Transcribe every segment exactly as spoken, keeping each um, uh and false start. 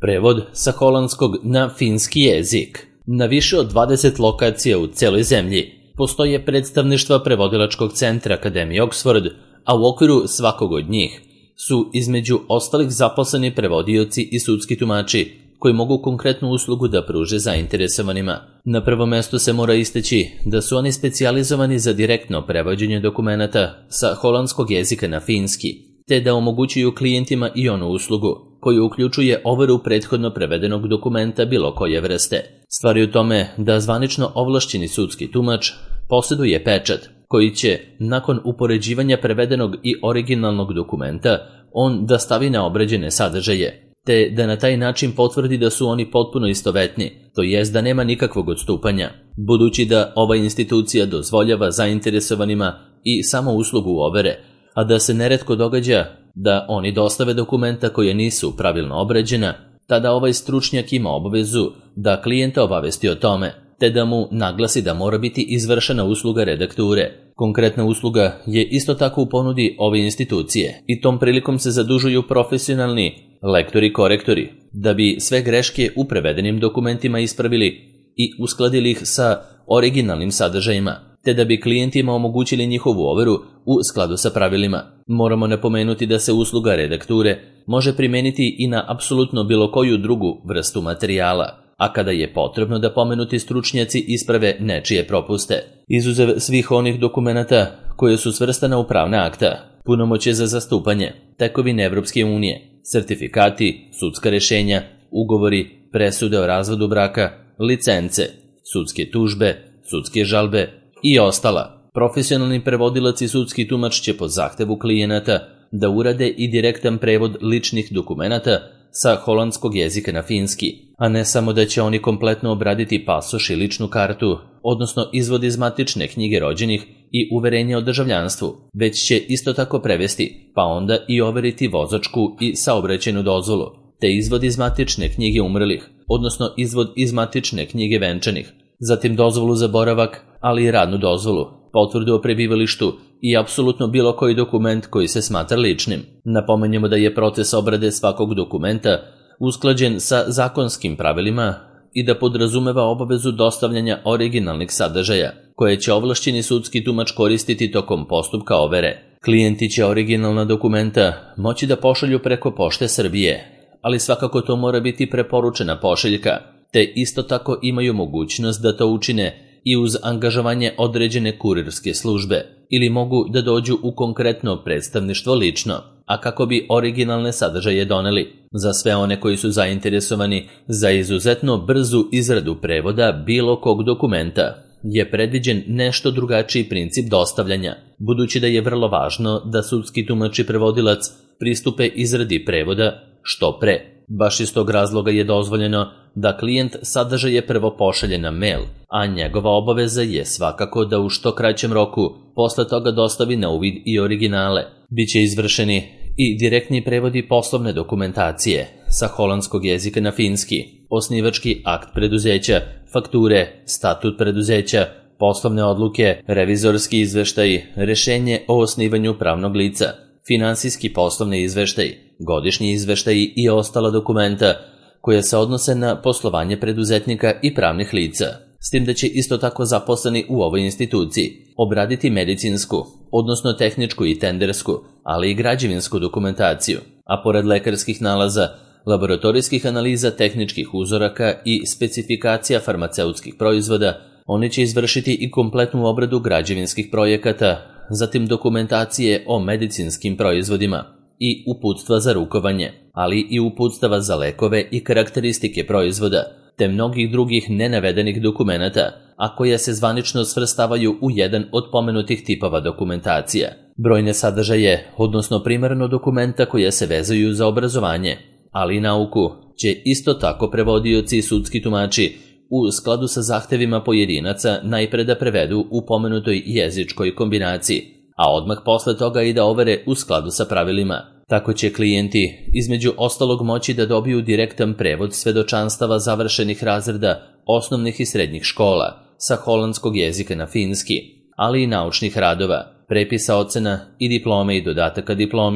Prevod sa holandskog na finski jezik. Na više od dvadeset lokacija u celoj zemlji postoje predstavništva prevodilačkog centra Akademije Oxford, a u okviru svakog od njih su između ostalih zaposleni prevodioci i sudski tumači koji mogu konkretnu uslugu da pruže zainteresovanima. Na prvom mestu se mora istaći da su oni specijalizovani za direktno prevođenje dokumenata sa holandskog jezika na finski, te da omogućuju klijentima i onu uslugu koju uključuje overu prethodno prevedenog dokumenta bilo koje vrste. Stvar je u tome da zvanično ovlašćeni sudski tumač posjeduje pečat koji će, nakon upoređivanja prevedenog i originalnog dokumenta, on da stavi na obrađene sadržaje, te da na taj način potvrdi da su oni potpuno istovetni, to jest da nema nikakvog odstupanja, budući da ova institucija dozvoljava zainteresovanima i samo uslugu overe, a da se neretko događa da oni dostave dokumenta koje nisu pravilno obrađena, tada ovaj stručnjak ima obavezu da klijenta obavesti o tome, te da mu naglasi da mora biti izvršena usluga redakture. Konkretna usluga je isto tako u ponudi ove institucije i tom prilikom se zadužuju profesionalni lektori-korektori da bi sve greške u prevedenim dokumentima ispravili i uskladili ih sa originalnim sadržajima, te da bi klijentima omogućili njihovu overu u skladu sa pravilima. Moramo napomenuti da se usluga redakture može primeniti i na apsolutno bilo koju drugu vrstu materijala, a kada je potrebno da pomenuti stručnjaci isprave nečije propuste. Izuzev svih onih dokumenata koje su svrstana u pravna akta, punomoćje za zastupanje, tekovine Evropske unije, sertifikati, sudska rešenja, ugovori, presude o razvodu braka, licence, sudske tužbe, sudske žalbe i ostala. Profesionalni prevodilac i sudski tumač će po zahtevu klijenata da urade i direktan prevod ličnih dokumenata sa holandskog jezika na finski, a ne samo da će oni kompletno obraditi pasoš i ličnu kartu, odnosno izvod iz matične knjige rođenih i uverenje o državljanstvu, već će isto tako prevesti, pa onda i overiti vozačku i saobraćajnu dozvolu, te izvod iz matične knjige umrlih, odnosno izvod iz matične knjige venčanih, zatim dozvolu za boravak, ali i radnu dozvolu, potvrdu o prebivalištu i apsolutno bilo koji dokument koji se smatra ličnim. Napomenjemo da je proces obrade svakog dokumenta usklađen sa zakonskim pravilima i da podrazumeva obavezu dostavljanja originalnih sadržaja, koje će ovlašćeni sudski tumač koristiti tokom postupka overe. Klijenti će originalna dokumenta moći da pošalju preko Pošte Srbije, ali svakako to mora biti preporučena pošiljka, te isto tako imaju mogućnost da to učine i uz angažovanje određene kurirske službe, ili mogu da dođu u konkretno predstavništvo lično, a kako bi originalne sadržaje doneli. Za sve one koji su zainteresovani za izuzetno brzu izradu prevoda bilo kog dokumenta je predviđen nešto drugačiji princip dostavljanja, budući da je vrlo važno da sudski tumač i prevodilac pristupe izradi prevoda što pre. Baš iz tog razloga je dozvoljeno da klijent sadržaje prvo pošalje na mail, a njegova obaveza je svakako da u što kraćem roku posle toga dostavi na uvid i originale. Biće izvršeni i direktni prevodi poslovne dokumentacije sa holandskog jezika na finski, osnivački akt preduzeća, fakture, statut preduzeća, poslovne odluke, revizorski izveštaj, rešenje o osnivanju pravnog lica, finansijski poslovni izveštaj, godišnji izveštaj i ostala dokumenta koje se odnose na poslovanje preduzetnika i pravnih lica. S tim da će isto tako zaposleni u ovoj instituciji obraditi medicinsku, odnosno tehničku i tendersku, ali i građevinsku dokumentaciju, a pored lekarskih nalaza, laboratorijskih analiza tehničkih uzoraka i specifikacija farmaceutskih proizvoda, oni će izvršiti i kompletnu obradu građevinskih projekata, zatim dokumentacije o medicinskim proizvodima i uputstva za rukovanje, ali i uputstava za lekove i karakteristike proizvoda, te mnogih drugih nenavedenih dokumenata, a koja se zvanično svrstavaju u jedan od pomenutih tipova dokumentacija. Brojne sadržaje, odnosno primarno dokumenta koja se vezuju za obrazovanje, ali i nauku, će isto tako prevodioci i sudski tumači u skladu sa zahtevima pojedinaca najpre da prevedu u pomenutoj jezičkoj kombinaciji, a odmah posle toga i da overe u skladu sa pravilima. Tako će klijenti između ostalog moći da dobiju direktan prevod svedočanstava završenih razreda osnovnih i srednjih škola sa holandskog jezika na finski, ali i naučnih radova, prepisa ocena i diplome i dodataka diplomi,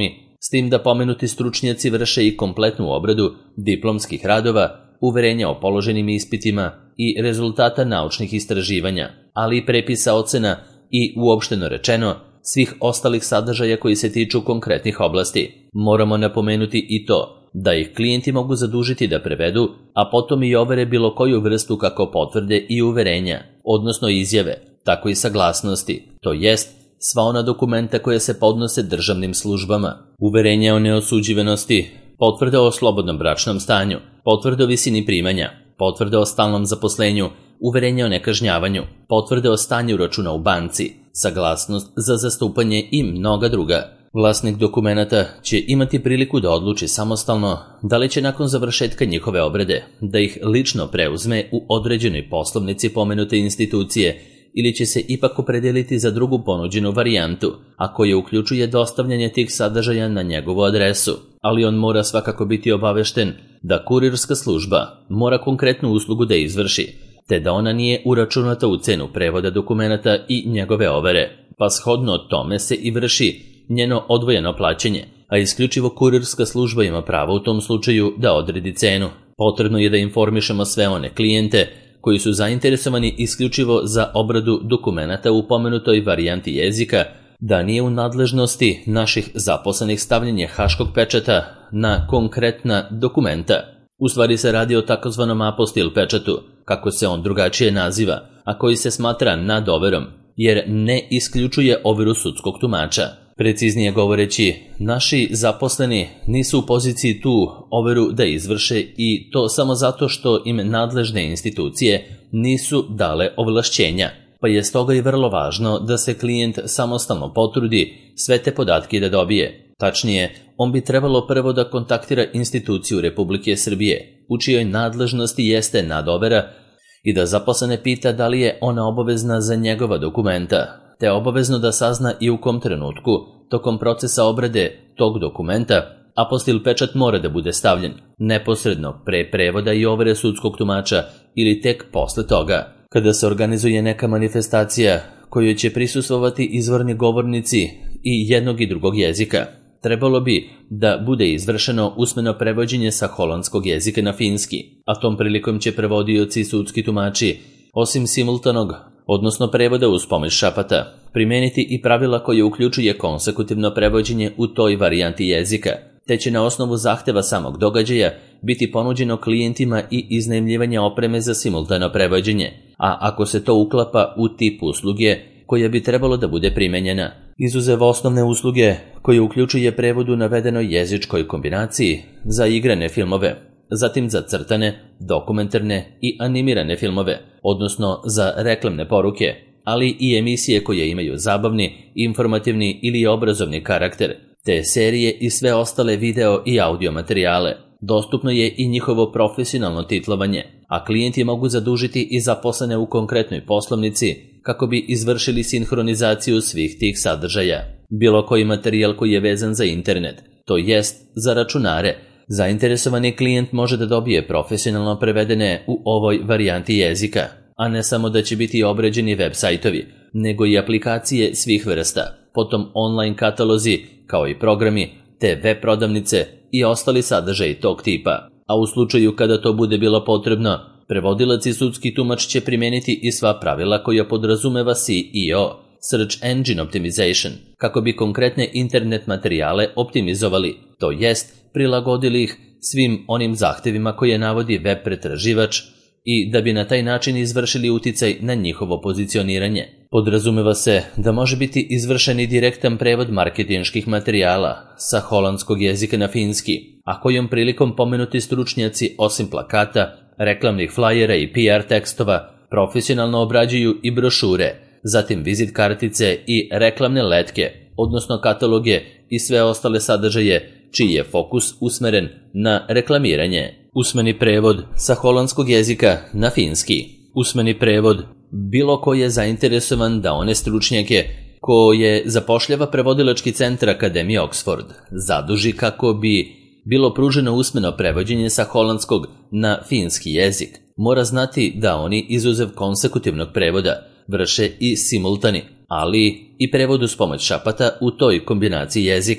S tim da pomenuti stručnjaci vrše i kompletnu obradu diplomskih radova, uverenja o položenim ispitima i rezultata naučnih istraživanja, ali i prepisa ocena i, uopšteno rečeno, svih ostalih sadržaja koji se tiču konkretnih oblasti. Moramo napomenuti i to da ih klijenti mogu zadužiti da prevedu, a potom i overe bilo koju vrstu kako potvrde i uverenja, odnosno izjave, tako i saglasnosti, to jest sva ona dokumenta koja se podnose državnim službama. Uverenje o neosuđivanosti, potvrde o slobodnom bračnom stanju, potvrde o visini primanja, potvrde o stalnom zaposlenju, uverenje o nekažnjavanju, potvrde o stanju računa u banci, saglasnost za zastupanje i mnoga druga. Vlasnik dokumenata će imati priliku da odluči samostalno da li će nakon završetka njihove obrade da ih lično preuzme u određenoj poslovnici pomenute institucije ili će se ipak opredeliti za drugu ponuđenu varijantu, a koja uključuje dostavljanje tih sadržaja na njegovu adresu. Ali on mora svakako biti obavešten da kurirska služba mora konkretnu uslugu da izvrši, te da ona nije uračunata u cenu prevoda dokumenata i njegove overe, pa shodno tome se i vrši njeno odvojeno plaćanje, a isključivo kurirska služba ima pravo u tom slučaju da odredi cenu. Potrebno je da informišemo sve one klijente koji su zainteresovani isključivo za obradu dokumenata u pomenutoj varijanti jezika, da nije u nadležnosti naših zaposlenih stavljanje haškog pečata na konkretna dokumenta. U stvari se radi o takozvanom apostil pečatu, kako se on drugačije naziva, a koji se smatra nad overom, jer ne isključuje overu sudskog tumača. Preciznije govoreći, naši zaposleni nisu u poziciji tu overu da izvrše i to samo zato što im nadležne institucije nisu dale ovlašćenja, pa je stoga i vrlo važno da se klijent samostalno potrudi sve te podatke da dobije. Tačnije, on bi trebalo prvo da kontaktira instituciju Republike Srbije, u čijoj nadležnosti jeste nadovera, i da zaposlene pita da li je ona obavezna za njegova dokumenta, te obavezno da sazna i u kom trenutku, tokom procesa obrade tog dokumenta, apostil pečat mora da bude stavljen neposredno pre prevoda i overe sudskog tumača ili tek posle toga. Kada se organizuje neka manifestacija kojoj će prisustvovati izvorni govornici i jednog i drugog jezika, trebalo bi da bude izvršeno usmeno prevođenje sa holandskog jezika na finski, a tom prilikom će prevodioci i sudski tumači, osim simultanog, odnosno prevoda uz pomoć šapata, primeniti i pravila koje uključuje konsekutivno prevođenje u toj varijanti jezika, te će na osnovu zahteva samog događaja biti ponuđeno klijentima i iznajmljivanje opreme za simultano prevođenje, a ako se to uklapa u tip usluge koja bi trebalo da bude primenjena. Izuzev osnovne usluge koje uključuje prevod u navedenoj jezičkoj kombinaciji za igrane filmove, zatim za crtane, dokumentarne i animirane filmove, odnosno za reklamne poruke, ali i emisije koje imaju zabavni, informativni ili obrazovni karakter, te serije i sve ostale video i audio materijale. Dostupno je i njihovo profesionalno titlovanje, a klijenti mogu zadužiti i zaposlene u konkretnoj poslovnici kako bi izvršili sinhronizaciju svih tih sadržaja. Bilo koji materijal koji je vezan za internet, to jest za računare, zainteresovani klijent može da dobije profesionalno prevedene u ovoj varijanti jezika, a ne samo da će biti obrađeni web sajtovi, nego i aplikacije svih vrsta, potom online katalozi, kao i programi, te web prodavnice i ostali sadržaji tog tipa. A u slučaju kada to bude bilo potrebno, prevodilac i sudski tumač će primijeniti i sva pravila koja podrazumeva S E O, Search Engine Optimization, kako bi konkretne internet materijale optimizovali, to jest prilagodili ih svim onim zahtevima koje navodi web pretraživač i da bi na taj način izvršili uticaj na njihovo pozicioniranje. Podrazumeva se da može biti izvršen i direktan prevod marketinških materijala sa holandskog jezika na finski, a kojom prilikom pomenuti stručnjaci osim plakata, reklamnih flajera i P R tekstova profesionalno obrađuju i brošure, zatim vizit kartice i reklamne letke, odnosno kataloge i sve ostale sadržaje čiji je fokus usmeren na reklamiranje. Usmeni prevod sa holandskog jezika na finski. Usmeni prevod bilo ko je zainteresovan da one stručnjake koje zapošljava prevodilački centar Akademije Oxford zaduži kako bi bilo pruženo usmeno prevođenje sa holandskog na finski jezik. Mora znati da oni izuzev konsekutivnog prevoda vrše i simultani, ali i prevod uz pomoć šapata u toj kombinaciji jezika.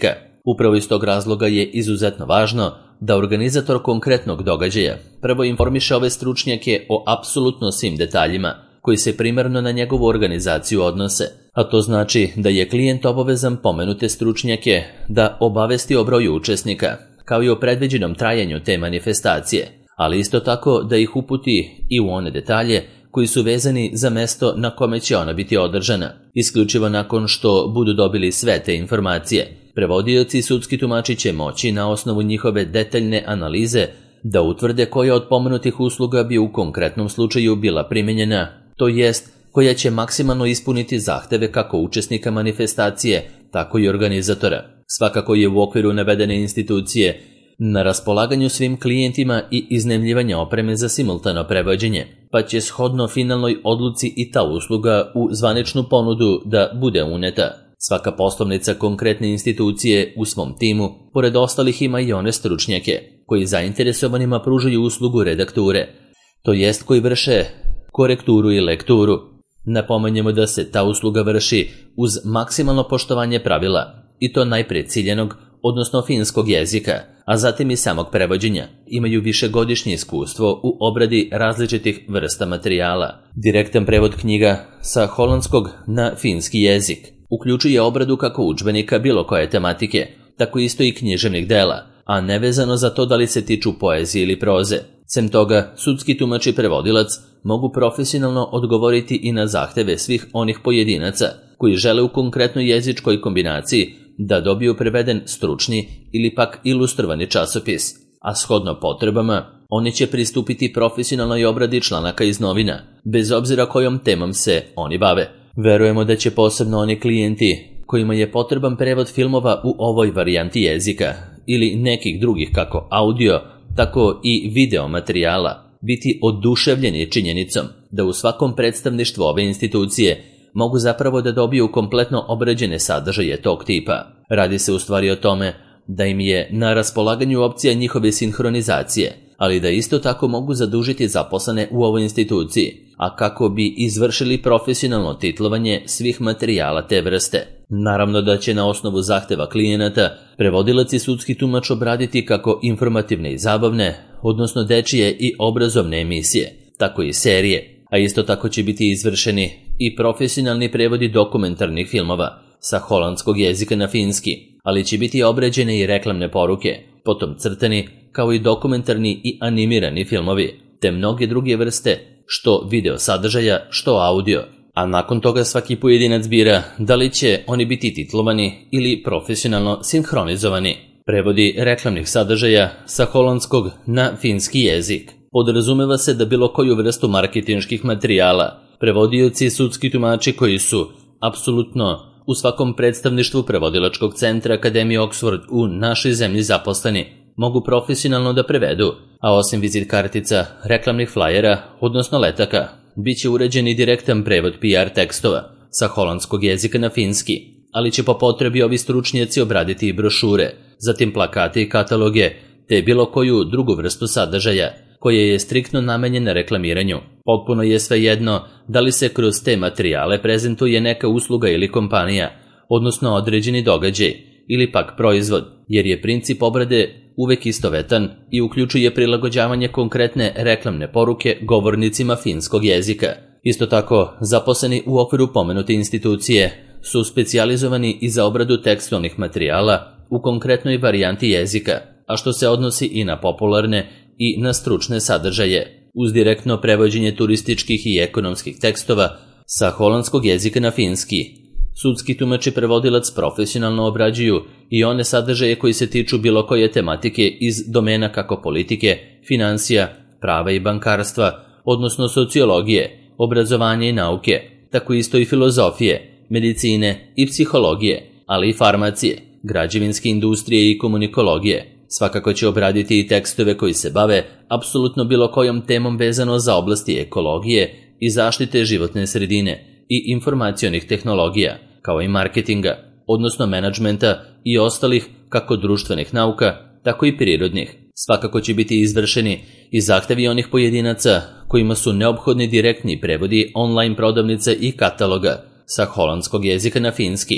Upravo iz tog razloga je izuzetno važno da organizator konkretnog događaja prvo informiše ove stručnjake o apsolutno svim detaljima koji se primarno na njegovu organizaciju odnose, a to znači da je klijent obavezan pomenute stručnjake da obavesti o broju učesnika, kao i o predviđenom trajanju te manifestacije, ali isto tako da ih uputi i u one detalje koji su vezani za mesto na kome će ona biti održana, isključivo nakon što budu dobili sve te informacije. Prevodioci i sudski tumači će moći na osnovu njihove detaljne analize da utvrde koja od pomenutih usluga bi u konkretnom slučaju bila primenjena, to jest koja će maksimalno ispuniti zahteve kako učesnika manifestacije, tako i organizatora. Svakako je u okviru navedene institucije na raspolaganju svim klijentima i iznajmljivanja opreme za simultano prevođenje, pa će shodno finalnoj odluci i ta usluga u zvaničnu ponudu da bude uneta. Svaka poslovnica konkretne institucije u svom timu, pored ostalih, ima i one stručnjake koji zainteresovanima pružaju uslugu redakture, to jest koji vrše korekturu i lekturu. Napomenjemo da se ta usluga vrši uz maksimalno poštovanje pravila, i to najpre ciljenog, odnosno finskog jezika, a zatim i samog prevođenja. Imaju višegodišnje iskustvo u obradi različitih vrsta materijala. Direktan prevod knjiga sa holandskog na finski jezik uključuje obradu kako udžbenika bilo koje tematike, tako isto i književnih dela, a nevezano za to da li se tiču poezije ili proze. Sem toga, sudski tumač i prevodilac mogu profesionalno odgovoriti i na zahteve svih onih pojedinaca koji žele u konkretnoj jezičkoj kombinaciji da dobiju preveden stručni ili pak ilustrovani časopis, a shodno potrebama oni će pristupiti profesionalnoj obradi članaka iz novina, bez obzira kojom temom se oni bave. Verujemo da će posebno oni klijenti kojima je potreban prevod filmova u ovoj varijanti jezika ili nekih drugih kako audio, tako i video materijala biti oduševljeni činjenicom da u svakom predstavništvu ove institucije mogu zapravo da dobiju kompletno obrađene sadržaje tog tipa. Radi se u stvari o tome da im je na raspolaganju opcija njihove sinhronizacije, ali da isto tako mogu zadužiti zaposlene u ovoj instituciji, a kako bi izvršili profesionalno titlovanje svih materijala te vrste. Naravno da će na osnovu zahteva klijenata prevodilac i sudski tumač obraditi kako informativne i zabavne, odnosno dečije i obrazovne emisije, tako i serije, a isto tako će biti izvršeni i profesionalni prevodi dokumentarnih filmova sa holandskog jezika na finski, ali će biti obrađene i reklamne poruke, potom crtani, kao i dokumentarni i animirani filmovi, te mnoge druge vrste, što video sadržaja, što audio, a nakon toga svaki pojedinac bira da li će oni biti titlovani ili profesionalno sinhronizovani. Prevodi reklamnih sadržaja sa holandskog na finski jezik. Podrazumeva se da bilo koju vrstu marketinških materijala prevodioci i sudski tumači koji su apsolutno u svakom predstavništvu prevodilačkog centra Akademije Oxford u našoj zemlji zaposleni mogu profesionalno da prevedu, a osim vizit kartica, reklamnih flajera, odnosno letaka, bit će uređen i direktan prevod P R tekstova sa holandskog jezika na finski, ali će po potrebi ovi stručnjaci obraditi i brošure, zatim plakate i kataloge, te bilo koju drugu vrstu sadržaja koja je striktno namenjena reklamiranju. Potpuno je svejedno da li se kroz te materijale prezentuje neka usluga ili kompanija, odnosno određeni događaj ili pak proizvod, jer je princip obrade uvek istovetan i uključuje prilagođavanje konkretne reklamne poruke govornicima finskog jezika. Isto tako, zaposleni u okviru pomenute institucije su specijalizovani i za obradu tekstovnih materijala u konkretnoj varijanti jezika, a što se odnosi i na popularne i na stručne sadržaje, uz direktno prevođenje turističkih i ekonomskih tekstova sa holandskog jezika na finski. Sudski tumač i prevodilac profesionalno obrađuju i one sadržaje koji se tiču bilo koje tematike iz domena kako politike, financija, prava i bankarstva, odnosno sociologije, obrazovanja i nauke, tako isto i filozofije, medicine i psihologije, ali i farmacije, građevinske industrije i komunikologije. Svakako će obraditi i tekstove koji se bave apsolutno bilo kojom temom vezano za oblasti ekologije i zaštite životne sredine i informacionih tehnologija, kao i marketinga, odnosno menadžmenta i ostalih kako društvenih nauka, tako i prirodnih. Svakako će biti izvršeni i zahtevi onih pojedinaca kojima su neophodni direktni prevodi online prodavnice i kataloga sa holandskog jezika na finski.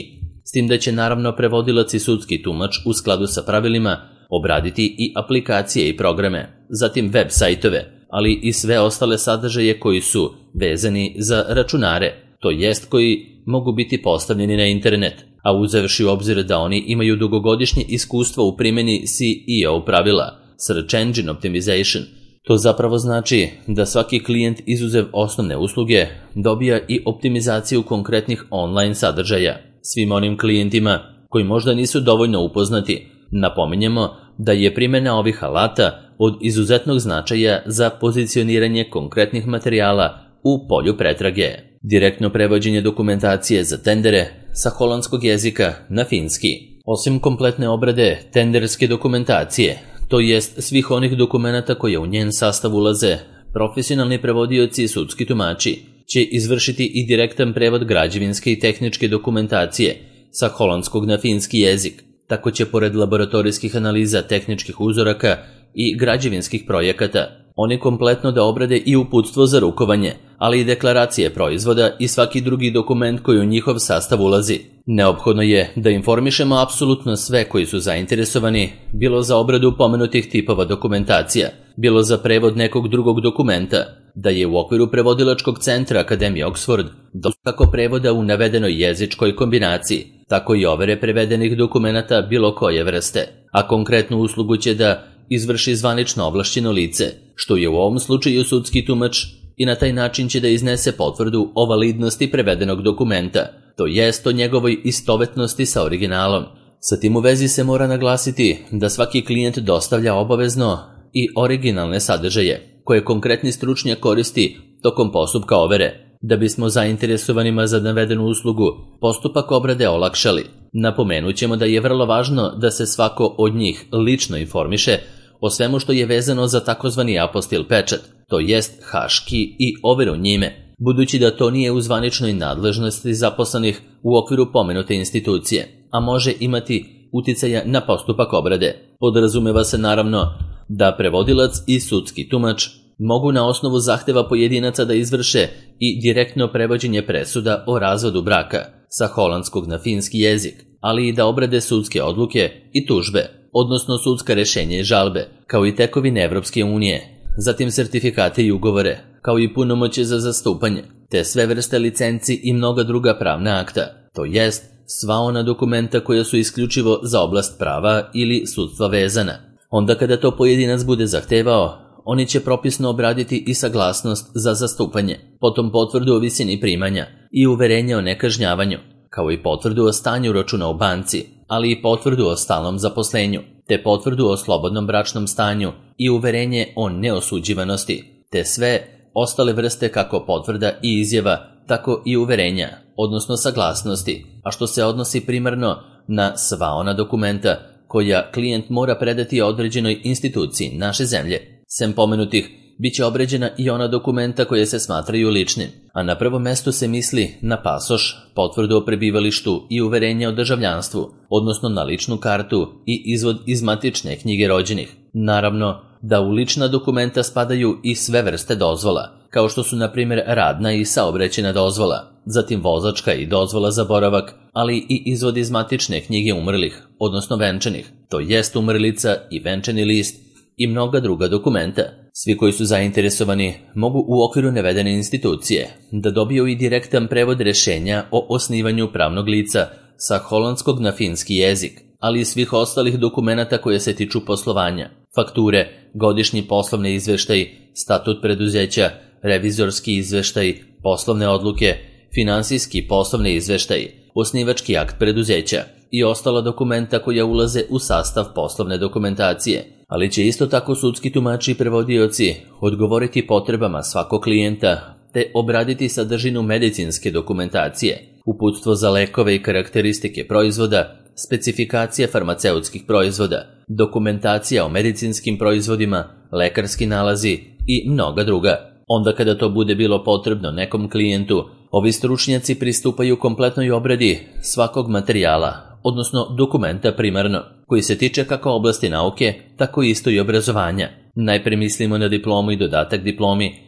s tim da će naravno prevodilac i sudski tumač u skladu sa pravilima obraditi i aplikacije i programe, zatim web sajtove, ali i sve ostale sadržaje koji su vezani za računare, to jest koji mogu biti postavljeni na internet, a uzevši u obzir da oni imaju dugogodišnje iskustvo u primjeni S E O pravila, Search Engine Optimization. To zapravo znači da svaki klijent izuzev osnovne usluge dobija i optimizaciju konkretnih online sadržaja. Svim onim klijentima koji možda nisu dovoljno upoznati, napominjemo da je primjena ovih alata od izuzetnog značaja za pozicioniranje konkretnih materijala u polju pretrage. Direktno prevođenje dokumentacije za tendere sa holandskog jezika na finski. Osim kompletne obrade tenderske dokumentacije, to jest svih onih dokumenata koje u njen sastav ulaze, profesionalni prevodioci i sudski tumači će izvršiti i direktan prevod građevinske i tehničke dokumentacije sa holandskog na finski jezik. Tako će pored laboratorijskih analiza tehničkih uzoraka i građevinskih projekata oni kompletno da obrade i uputstvo za rukovanje, ali i deklaracije proizvoda i svaki drugi dokument koji u njihov sastav ulazi. Neophodno je da informišemo apsolutno sve koji su zainteresovani, bilo za obradu pomenutih tipova dokumentacija, bilo za prevod nekog drugog dokumenta, da je u okviru prevodilačkog centra Akademije Oxford dosta kako prevoda u navedenoj jezičkoj kombinaciji, tako i overe prevedenih dokumenata bilo koje vrste, a konkretnu uslugu će da izvrši zvanično ovlašćeno lice, što je u ovom slučaju sudski tumač, i na taj način će da iznese potvrdu o validnosti prevedenog dokumenta, to jest o njegovoj istovetnosti sa originalom. Sa tim u vezi se mora naglasiti da svaki klijent dostavlja obavezno i originalne sadržaje, koje konkretni stručnjak koristi tokom postupka overe, da bismo zainteresovanima za navedenu uslugu postupak obrade olakšali. Napomenut ćemo da je vrlo važno da se svako od njih lično informiše o svemu što je vezano za takozvani apostil pečat, to jest haški i overu njime, budući da to nije u zvaničnoj nadležnosti zaposlenih u okviru pomenute institucije, a može imati uticaja na postupak obrade. Podrazumeva se naravno da prevodilac i sudski tumač mogu na osnovu zahteva pojedinaca da izvrše i direktno prevođenje presuda o razvodu braka sa holandskog na finski jezik, ali i da obrade sudske odluke i tužbe, odnosno sudska rešenja i žalbe, kao i tekovine Evropske unije, zatim sertifikate i ugovore, kao i punomoćje za zastupanje, te sve vrste licenci i mnoga druga pravna akta, to jest sva ona dokumenta koja su isključivo za oblast prava ili sudstva vezana. Onda kada to pojedinac bude zahtevao, oni će propisno obraditi i saglasnost za zastupanje, potom potvrdu o visini primanja i uverenje o nekažnjavanju, kao i potvrdu o stanju računa u banci, ali i potvrdu o stalnom zaposlenju, te potvrdu o slobodnom bračnom stanju i uverenje o neosuđivanosti, te sve ostale vrste kako potvrda i izjava, tako i uverenja, odnosno saglasnosti, a što se odnosi primarno na sva ona dokumenta koja klijent mora predati određenoj instituciji naše zemlje. Sem pomenutih, bit će obređena i ona dokumenta koje se smatraju ličnim, a na prvom mestu se misli na pasoš, potvrdu o prebivalištu i uverenje o državljanstvu, odnosno na ličnu kartu i izvod iz matične knjige rođenih. Naravno da u lična dokumenta spadaju i sve vrste dozvola, kao što su na primjer radna i saobraćajna dozvola, zatim vozačka i dozvola za boravak, ali i izvod iz matične knjige umrlih, odnosno venčanih, to jest umrlica i venčani list, i mnoga druga dokumenta. Svi koji su zainteresovani mogu u okviru navedene institucije da dobiju i direktan prevod rešenja o osnivanju pravnog lica sa holandskog na finski jezik, ali i svih ostalih dokumenata koje se tiču poslovanja, fakture, godišnji poslovni izveštaj, statut preduzeća, revizorski izveštaj, poslovne odluke, finansijski poslovni izveštaj, osnivački akt preduzeća i ostala dokumenta koja ulaze u sastav poslovne dokumentacije, ali će isto tako sudski tumači i prevodioci odgovoriti potrebama svakog klijenta te obraditi sadržinu medicinske dokumentacije, uputstvo za lekove i karakteristike proizvoda, specifikacija farmaceutskih proizvoda, dokumentacija o medicinskim proizvodima, lekarski nalazi i mnoga druga. Onda kada to bude bilo potrebno nekom klijentu, ovi stručnjaci pristupaju kompletnoj obradi svakog materijala, odnosno dokumenta primarno, koji se tiče kako oblasti nauke, tako isto i obrazovanja. Najpre mislimo na diplomu i dodatak diplomi,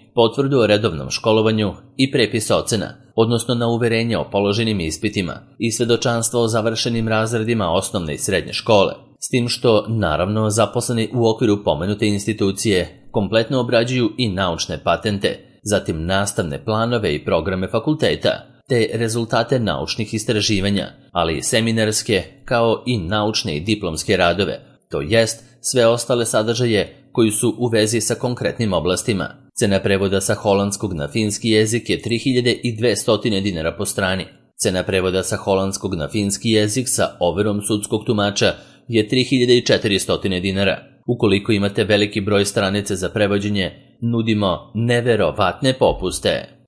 potvrdu o redovnom školovanju i prepis ocena, odnosno na uverenje o položenim ispitima i svedočanstvo o završenim razredima osnovne i srednje škole, s tim što, naravno, zaposleni u okviru pomenute institucije kompletno obrađuju i naučne patente, zatim nastavne planove i programe fakulteta, te rezultate naučnih istraživanja, ali i seminarske, kao i naučne i diplomske radove, to jest sve ostale sadržaje koji su u vezi sa konkretnim oblastima. Cena prevoda sa holandskog na finski jezik je tri hiljade dvesta dinara po strani. Cena prevoda sa holandskog na finski jezik sa overom sudskog tumača je tri hiljade četiristo dinara. Ukoliko imate veliki broj stranica za prevođenje, nudimo neverovatne popuste.